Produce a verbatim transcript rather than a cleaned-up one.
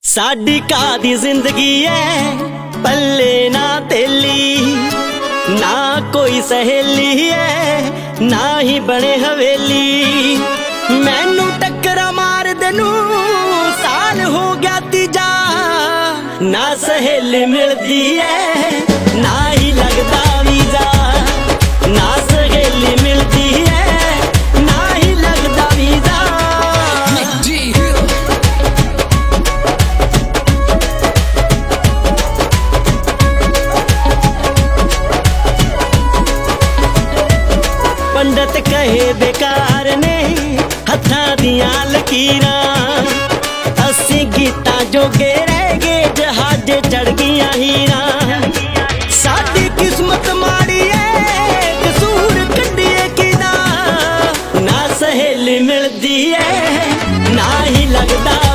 साडी कादी जिंदगी है पल्ले ना तेली, ना कोई सहेली है ना ही बने हवेली। मैनू टक्करा मार देनू साल हो गया तीजा, ना सहेली मिलती है ना ही लगता वीजा, ना सहेली मिलती है ना ही लगता वीजा। पंडित कहे बेकार ने हत्थां दियां लकीरां, अस्सी गीतां जोगे रह गए जहाजे चढ़ गईयां हीरां। साडी किस्मत माड़ी है कसूर कड्डिए किदा, ना सहेली मिलदी है ना ही लगदा